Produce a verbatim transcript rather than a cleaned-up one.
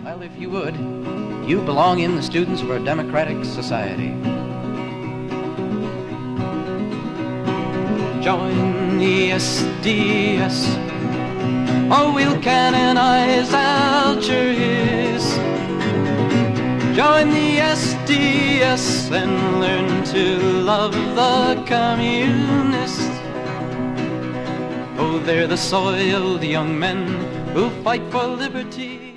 Well, if you would, you belong in the Students for a Democratic Society. Join the S D S, or we'll canonize Algiers. Join the S D S and learn to love the communists. Oh, they're the soiled young men who fight for liberty.